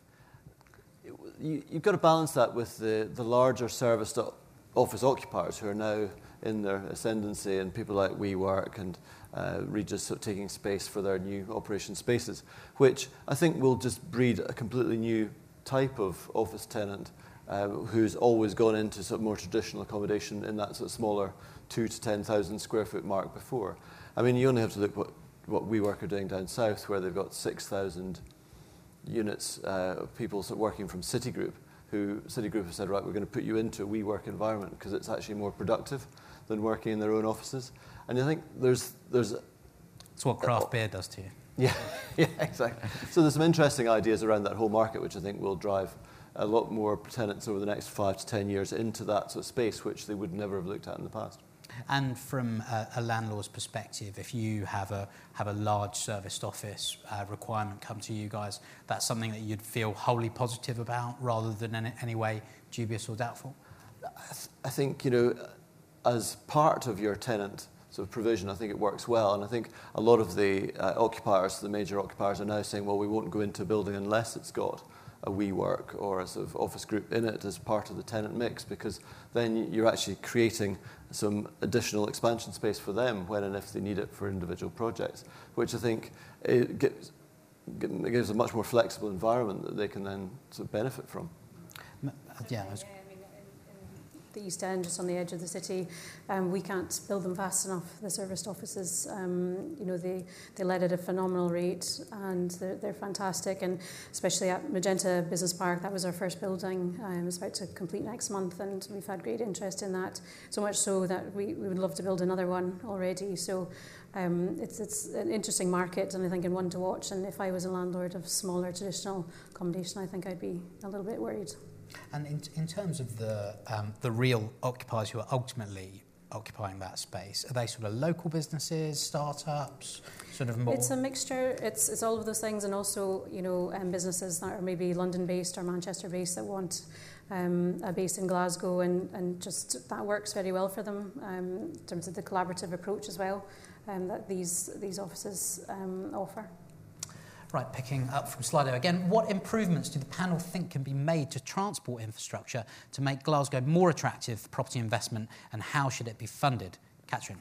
you, you've got to balance that with the, the larger serviced o- office occupiers who are now in their ascendancy, and people like WeWork and uh, Regis sort of taking space for their new operation spaces, which I think will just breed a completely new type of office tenant uh, who's always gone into sort of more traditional accommodation in that sort of smaller two to ten thousand square foot mark before. I mean, you only have to look what what WeWork are doing down south, where they've got six thousand units uh, of people sort of working from Citigroup, who Citigroup have said, right, we're going to put you into a WeWork environment because it's actually more productive than working in their own offices. And I think there's there's it's what craft beer does to you. yeah, yeah, exactly. So there's some interesting ideas around that whole market, which I think will drive a lot more tenants over the next five to ten years into that sort of space, which they would never have looked at in the past. And from a, a landlord's perspective, if you have a have a large serviced office uh, requirement come to you guys, that's something that you'd feel wholly positive about, rather than in any way dubious or doubtful. I, th- I think, you know, as part of your tenant sort of provision, I think it works well. And I think a lot of the uh, occupiers, the major occupiers, are now saying, well, we won't go into a building unless it's got a WeWork or a sort of office group in it as part of the tenant mix, because then you're actually creating some additional expansion space for them when and if they need it for individual projects, which I think it gives, it gives a much more flexible environment that they can then sort of benefit from. M- uh, Yeah, I was- I mean, in, in the East End, just on the edge of the city. Um, we can't build them fast enough, the serviced offices. Um, you know, they, they let at a phenomenal rate, and they're, they're fantastic. And especially at Magenta Business Park, that was our first building. Um, it's about to complete next month, and we've had great interest in that. So much so that we, we would love to build another one already. So um, it's, it's an interesting market, and I think and one to watch. And if I was a landlord of smaller traditional accommodation, I think I'd be a little bit worried. And in, in terms of the um, the real occupiers who are ultimately occupying that space, are they sort of local businesses, startups, sort of more? It's a mixture. It's it's all of those things, and also, you know, um, businesses that are maybe London-based or Manchester-based that want um, a base in Glasgow, and, and just that works very well for them um, in terms of the collaborative approach as well um, that these these offices um, offer. Right, picking up from Slido again, what improvements do the panel think can be made to transport infrastructure to make Glasgow more attractive for property investment, and how should it be funded? Catherine.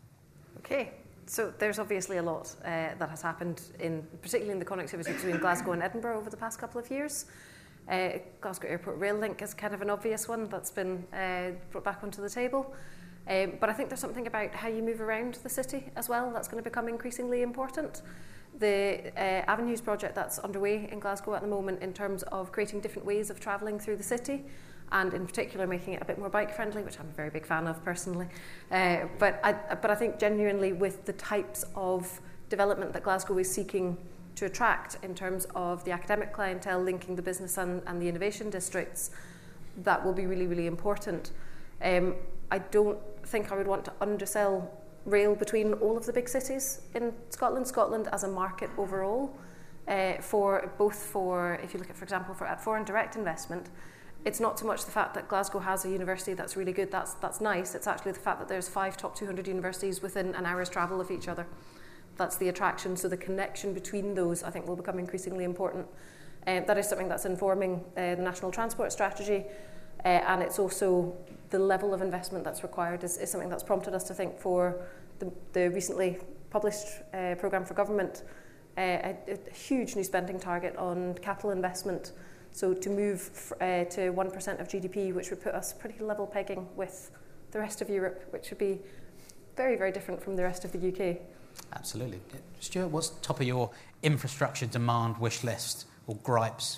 Okay, so there's obviously a lot uh, that has happened, in particularly in the connectivity between Glasgow and Edinburgh over the past couple of years. Uh, Glasgow Airport Rail Link is kind of an obvious one that's been uh, brought back onto the table. Um, but I think there's something about how you move around the city as well that's going to become increasingly important. The uh, Avenues project that's underway in Glasgow at the moment, in terms of creating different ways of travelling through the city, and in particular making it a bit more bike friendly, which I'm a very big fan of personally. Uh, but I, but I think genuinely with the types of development that Glasgow is seeking to attract in terms of the academic clientele linking the business and, and the innovation districts, that will be really, really important. Um, I don't think I would want to undersell rail between all of the big cities in Scotland. Scotland as a market overall, uh, for both for, if you look at, for example, for at foreign direct investment, it's not so much the fact that Glasgow has a university that's really good, that's that's nice, it's actually the fact that there's five top two hundred universities within an hour's travel of each other. That's the attraction, so the connection between those, I think, will become increasingly important. Uh, that is something that's informing uh, the National Transport Strategy, uh, and it's also the level of investment that's required is, is something that's prompted us to think for the, the recently published uh, programme for government, uh, a, a huge new spending target on capital investment. So to move f- uh, to one percent of G D P, which would put us pretty level pegging with the rest of Europe, which would be very, very different from the rest of the U K. Absolutely. Stuart, what's top of your infrastructure demand wish list or gripes?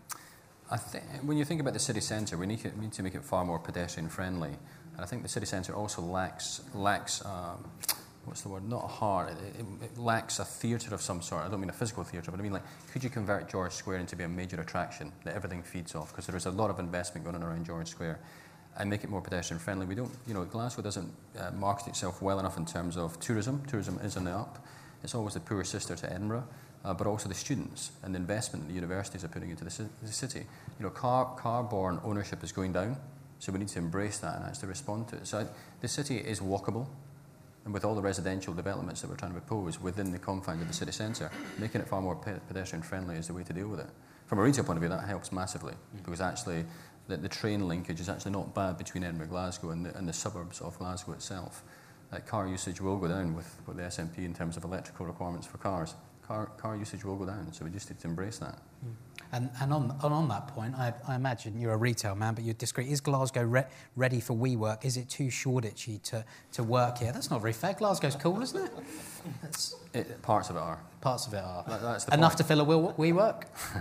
I think when you think about the city centre, we need to, we need to make it far more pedestrian friendly, and I think the city centre also lacks lacks um, what's the word? Not a heart. It, it, it lacks a theatre of some sort. I don't mean a physical theatre, but I mean like, could you convert George Square into be a major attraction that everything feeds off? Because there is a lot of investment going on around George Square, and make it more pedestrian friendly. We don't, you know, Glasgow doesn't uh, market itself well enough in terms of tourism. Tourism is on the up. It's always the poor sister to Edinburgh. Uh, but also the students and the investment that the universities are putting into the, ci- the city. You know, car, car-borne ownership is going down, so we need to embrace that and actually respond to it. So I, the city is walkable, and with all the residential developments that we're trying to propose within the confines of the city centre, making it far more pe- pedestrian-friendly is the way to deal with it. From a retail point of view, that helps massively, mm-hmm. because actually the, the train linkage is actually not bad between Edinburgh, Glasgow, and the, and the suburbs of Glasgow itself. Uh, car usage will go down with, with the S N P in terms of electrical requirements for cars. Car, car usage will go down, so we just need to embrace that. And, and, on, and on that point, I, I imagine you're a retail man, but you'd disagree. Is Glasgow re- ready for WeWork? Is it too Shoreditchy to, to work here? That's not very fair. Glasgow's cool, isn't it? That's, it parts of it are. Parts of it are. That, that's the Enough point. to fill a WeWork?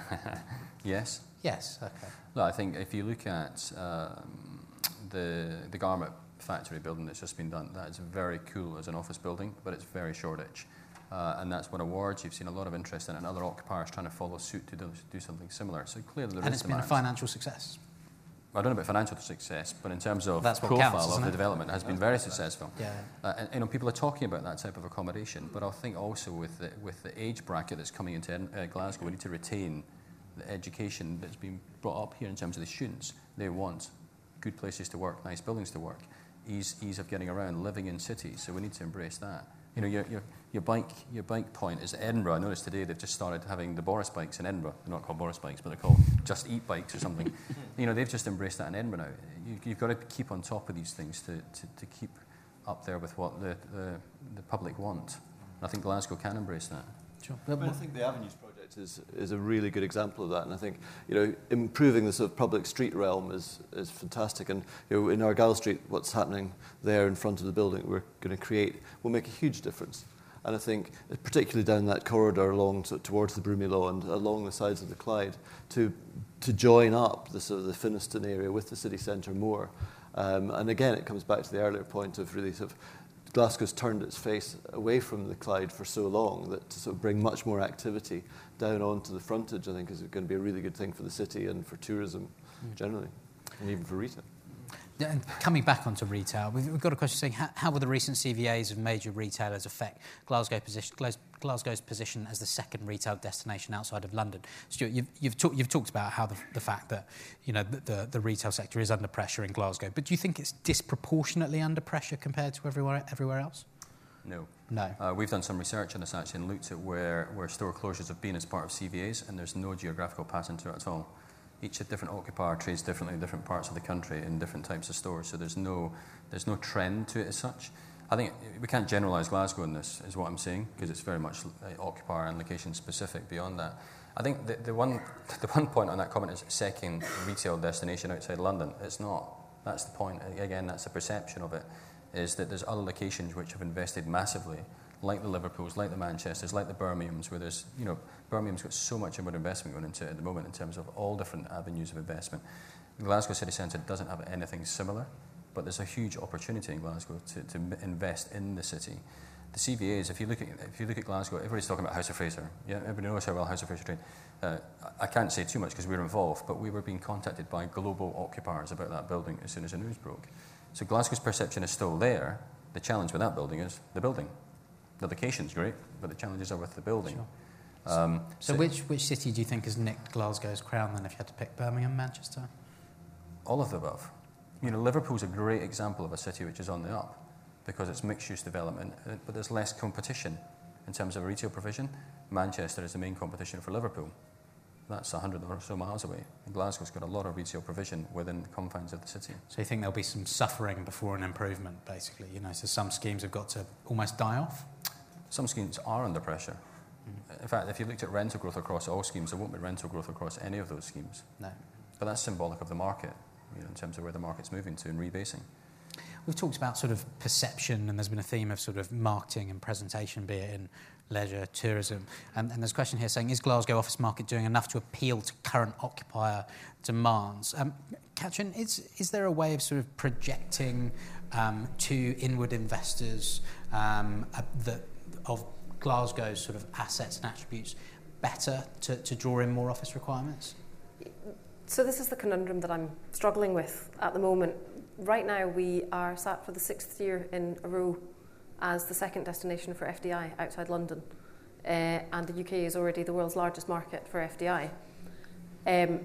Yes. Yes, okay. No, I think if you look at um, the, the garment factory building that's just been done, that is very cool as an office building, but it's very Shoreditch. Uh, and that's won awards. You've seen a lot of interest in it, and other occupiers trying to follow suit to do, do something similar. So clearly there and is it's been demand. a financial success. I don't know about financial success, but in terms of That's what profile counts, of the it? development, it has been very successful. Yeah. Uh, and you know, people are talking about that type of accommodation, but I think also with the, with the age bracket that's coming into uh, Glasgow, we need to retain the education that's been brought up here in terms of the students. They want good places to work, nice buildings to work, ease ease of getting around, living in cities. So we need to embrace that. You know, your, your, your bike your bike point is Edinburgh. I noticed today they've just started having the Boris bikes in Edinburgh. They're not called Boris bikes, but they're called Just Eat bikes or something. You know, they've just embraced that in Edinburgh now. You, you've got to keep on top of these things to, to, to keep up there with what the, the, the public want. And I think Glasgow can embrace that. Sure. I, mean, I think the Avenues project Street is, is a really good example of that. And I think, you know, improving the sort of public street realm is, is fantastic. And, you know, in Argyle Street, what's happening there in front of the building we're going to create will make a huge difference. And I think, particularly down that corridor along to, towards the Broomielaw and along the sides of the Clyde, to to join up the sort of the Finnieston area with the city centre more. Um, and again, it comes back to the earlier point of really sort of Glasgow's turned its face away from the Clyde for so long that to sort of bring much more activity down onto the frontage, I think, is going to be a really good thing for the city and for tourism mm. generally, and even for retail. And coming back onto retail, we've, we've got a question saying, how, how will the recent C V As of major retailers affect Glasgow position, Glasgow's position as the second retail destination outside of London? Stuart, you've, you've, talk, you've talked about how the, the fact that, you know, the, the, the retail sector is under pressure in Glasgow, but do you think it's disproportionately under pressure compared to everywhere, everywhere else? No. No. Uh, we've done some research on this actually and looked at where, where store closures have been as part of C V As, and there's no geographical pattern to it at all. Each different occupier trades differently in different parts of the country in different types of stores, so there's no there's no trend to it as such. I think we can't generalise Glasgow in this, is what I'm saying, because it's very much uh, occupier and location specific beyond that. I think the, the one the one point on that comment is second retail destination outside London. It's not. That's the point. Again, that's the perception of it, is that there's other locations which have invested massively, like the Liverpools, like the Manchesters, like the Birminghams, where there's, you know, Birmingham's got so much inward investment going into it at the moment in terms of all different avenues of investment. Glasgow City Centre doesn't have anything similar, but there's a huge opportunity in Glasgow to, to invest in the city. The C V As, if you look at if you look at Glasgow, everybody's talking about House of Fraser. Yeah, everybody knows how well House of Fraser trade. Uh, I can't say too much because we were involved, but we were being contacted by global occupiers about that building as soon as the news broke. So Glasgow's perception is still there. The challenge with that building is the building. The location's great, but the challenges are with the building. Sure. Um, so, so which which city do you think has nicked Glasgow's crown then, if you had to pick? Birmingham, Manchester? All of the above. You know, Liverpool's a great example of a city which is on the up because it's mixed-use development, but there's less competition in terms of retail provision. Manchester is the main competition for Liverpool. That's a hundred or so miles away. And Glasgow's got a lot of retail provision within the confines of the city. So you think there'll be some suffering before an improvement, basically? You know, so some schemes have got to almost die off? Some schemes are under pressure. Mm. In fact, if you looked at rental growth across all schemes, there won't be rental growth across any of those schemes. No. But that's symbolic of the market, you know, in terms of where the market's moving to and rebasing. We've talked about sort of perception, and there's been a theme of sort of marketing and presentation, be it in leisure, tourism. And, and there's a question here saying, is Glasgow office market doing enough to appeal to current occupier demands? Um, Katrin, is, is there a way of sort of projecting um, to inward investors um, uh, that of Glasgow's sort of assets and attributes better to, to draw in more office requirements? So this is the conundrum that I'm struggling with at the moment. Right now we are sat for the sixth year in a row as the second destination for F D I outside London. Uh, and the U K is already the world's largest market for F D I. Um,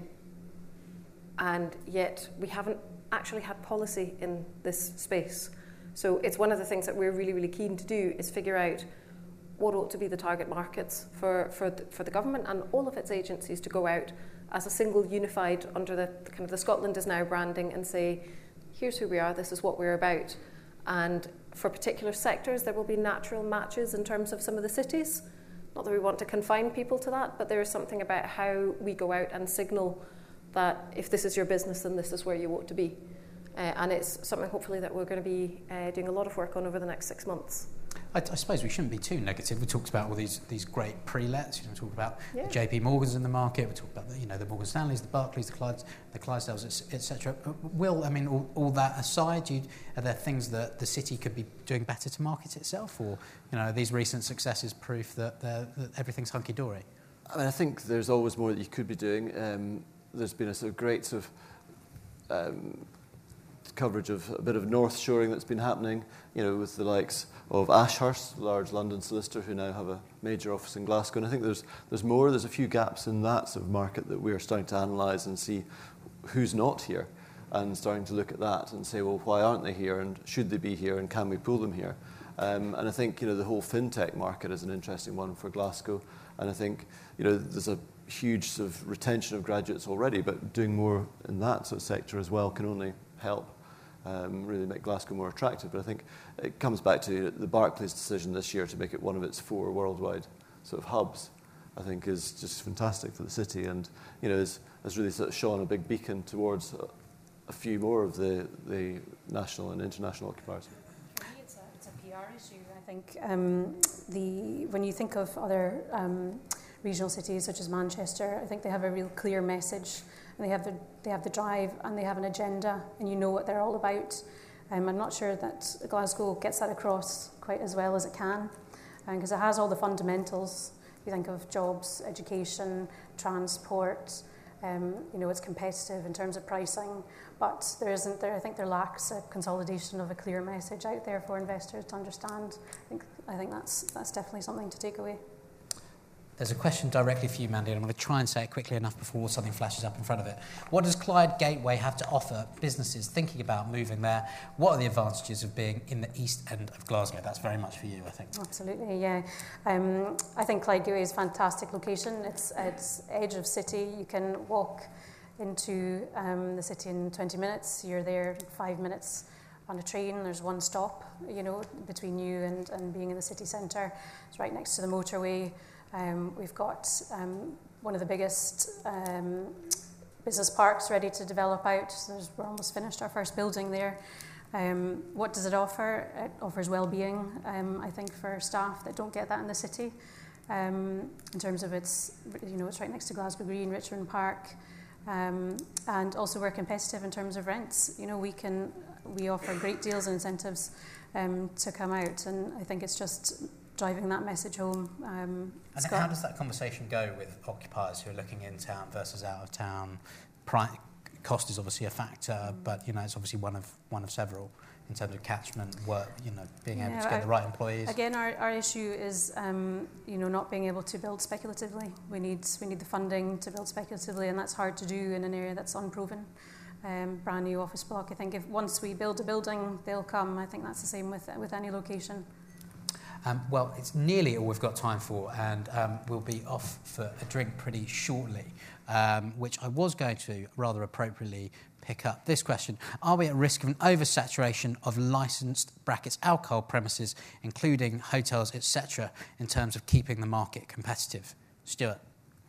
and yet we haven't actually had policy in this space. So it's one of the things that we're really, really keen to do is figure out what ought to be the target markets for, for, the, for the government and all of its agencies to go out as a single unified under the kind of the Scotland is Now branding and say, here's who we are, this is what we're about. And for particular sectors, there will be natural matches in terms of some of the cities. Not that we want to confine people to that, but there is something about how we go out and signal that if this is your business, then this is where you ought to be. Uh, and it's something hopefully that we're going to be uh, doing a lot of work on over the next six months. I, I suppose we shouldn't be too negative. We talked about all these these great pre-lets. You know, we talked about yeah. the J P Morgans in the market. We talked about the, you know the Morgan Stanleys, the Barclays, the Clydes, the Clydesdales, et cetera. Will I mean all, all that aside, you, are there things that the city could be doing better to market itself, or you know are these recent successes proof that, that everything's hunky dory? I mean, I think there's always more that you could be doing. Um, there's been a sort of great sort of um, coverage of a bit of north shoring that's been happening, you know, with the likes of Ashurst, a large London solicitor who now have a major office in Glasgow. And I think there's there's more. There's a few gaps in that sort of market that we're starting to analyse and see who's not here, and starting to look at that and say, well, why aren't they here, and should they be here, and can we pull them here? Um, and I think you know the whole fintech market is an interesting one for Glasgow. And I think you know there's a huge sort of retention of graduates already, but doing more in that sort of sector as well can only help. Um, really make Glasgow more attractive. But I think it comes back to the Barclays decision this year to make it one of its four worldwide sort of hubs. I think is just fantastic for the city, and you know, has, has really sort of shone a big beacon towards a, a few more of the, the national and international occupiers. For me, it's a, it's a P R issue. I think um, the when you think of other um, regional cities such as Manchester, I think they have a real clear message, and they have the they have the drive, and they have an agenda, and you know what they're all about. Um, I'm not sure that Glasgow gets that across quite as well as it can, because um, it has all the fundamentals. If you think of jobs, education, transport, um, you know, it's competitive in terms of pricing, but there isn't there. I think there lacks a consolidation of a clear message out there for investors to understand. I think I think that's that's definitely something to take away. There's a question directly for you, Mandy, and I'm going to try and say it quickly enough before something flashes up in front of it. What does Clyde Gateway have to offer businesses thinking about moving there? What are the advantages of being in the east end of Glasgow? That's very much for you, I think. Absolutely, yeah. Um, I think Clyde Gateway is a fantastic location. It's it's edge of city. You can walk into um, the city in twenty minutes. You're there in five minutes on a train. There's one stop, you know, between you and, and being in the city centre. It's right next to the motorway. Um, we've got um, one of the biggest um, business parks ready to develop out. So there's, we're almost finished our first building there. Um, what does it offer? It offers well-being, um, I think, for staff that don't get that in the city. Um, in terms of its, you know, it's right next to Glasgow Green, Richmond Park, um, and also we're competitive in terms of rents. You know, we can we offer great deals and incentives um, to come out, and I think it's just driving that message home. Um, and how does that conversation go with occupiers who are looking in town versus out of town? Pri- cost is obviously a factor, mm. but you know it's obviously one of one of several in terms of catchment work. You know, being able yeah, to get I, the right employees. Again, our, our issue is um, you know not being able to build speculatively. We need we need the funding to build speculatively, and that's hard to do in an area that's unproven. Um, brand new office block. I think if once we build a building, they'll come. I think that's the same with with any location. Um, well, it's nearly all we've got time for, and um, we'll be off for a drink pretty shortly, um, which I was going to rather appropriately pick up this question. Are we at risk of an oversaturation of licensed brackets alcohol premises, including hotels, et cetera, in terms of keeping the market competitive? Stuart?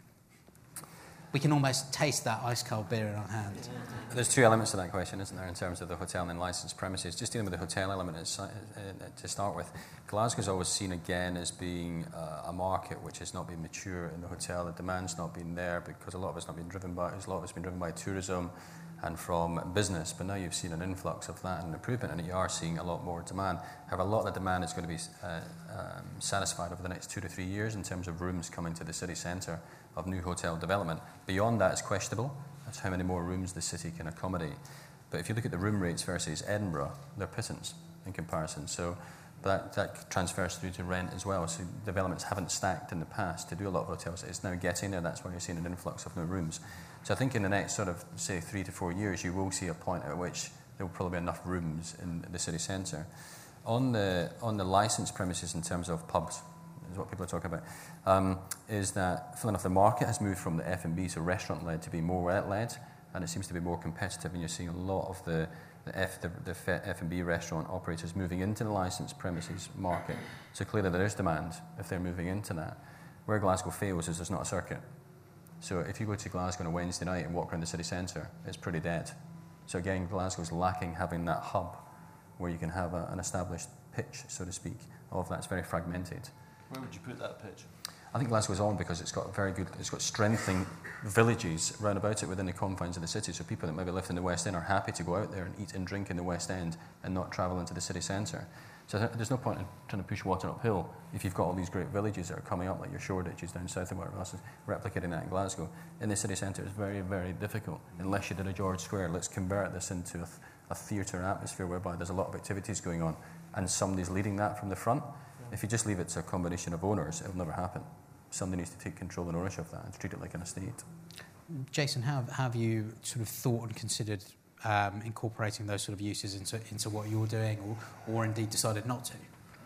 We can almost taste that ice-cold beer in our hand. There's two elements to that question, isn't there, in terms of the hotel and licensed premises. Just dealing with the hotel element is, uh, to start with, Glasgow's always seen again as being uh, a market which has not been mature in the hotel. The demand's not been there because a lot of it's not been driven by, a lot of it's been driven by tourism and from business. But now you've seen an influx of that and an improvement, and you are seeing a lot more demand. However, a lot of the demand is going to be uh, um, satisfied over the next two to three years in terms of rooms coming to the city centre of new hotel development. Beyond that, it's questionable. That's how many more rooms the city can accommodate. But if you look at the room rates versus Edinburgh, they're pittance in comparison. So that, that transfers through to rent as well. So developments haven't stacked in the past to do a lot of hotels. It's now getting there. That's why you're seeing an influx of new rooms. So I think in the next sort of, say, three to four years, you will see a point at which there will probably be enough rooms in the city centre. On the, on the licensed premises in terms of pubs, is what people are talking about, um, is that, funnily enough, the market has moved from the F and B, so restaurant-led, to be more led, and it seems to be more competitive, and you're seeing a lot of the, the, F, the, the F and B restaurant operators moving into the licensed premises market. So clearly there is demand if they're moving into that. Where Glasgow fails is there's not a circuit. So if you go to Glasgow on a Wednesday night and walk around the city centre, it's pretty dead. So again, Glasgow's lacking having that hub where you can have a, an established pitch, so to speak, of that. It's very fragmented. Where would you put that pitch? I think Glasgow's on because it's got very good, it's got strengthening villages round about it within the confines of the city. So people that maybe live in the West End are happy to go out there and eat and drink in the West End and not travel into the city centre. So th- there's no point in trying to push water uphill if you've got all these great villages that are coming up, like your Shoreditches down south and whatever else, is replicating that in Glasgow. In the city centre, it's very, very difficult unless you did a George Square. Let's convert this into a, th- a theatre atmosphere whereby there's a lot of activities going on and somebody's leading that from the front. If you just leave it to a combination of owners, it'll never happen. Somebody needs to take control and ownership of that and treat it like an estate. Jason, how have you sort of thought and considered um, incorporating those sort of uses into, into what you're doing, or, or indeed decided not to?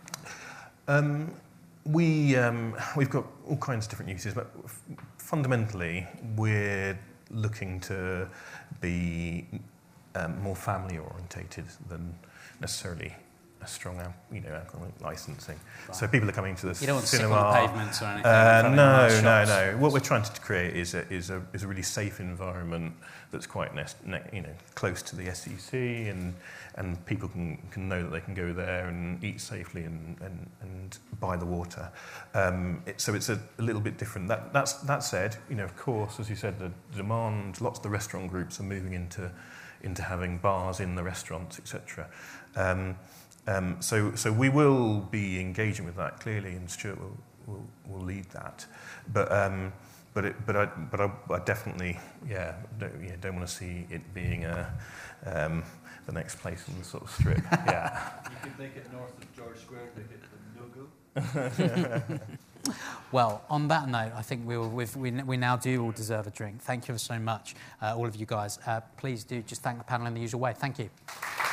Um, we, um, we've got all kinds of different uses, but f- fundamentally we're looking to be um, more family orientated than necessarily a strong, al- you know, alcohol licensing. Right. So people are coming to the you don't want cinema. To sit on the pavements or anything. Uh, no, no, no. What we're trying to create is a is a is a really safe environment that's quite ne- ne- you know close to the S E C, and and people can, can know that they can go there and eat safely and and, and buy the water. Um, it, so it's a, a little bit different. That that's that said, you know, of course, as you said, the demand. Lots of the restaurant groups are moving into into having bars in the restaurants, et cetera. Um, um, so so we will be engaging with that clearly, and Stuart will will, will lead that. But um, but it, but I but I, I definitely yeah don't, yeah don't want to see it being a um, the next place on the sort of strip. Yeah. You could make it north of George Square, make it the no-go. Well, on that note, I think we, will, we've, we we now do all deserve a drink. Thank you so much, uh, all of you guys. Uh, please do just thank the panel in the usual way. Thank you.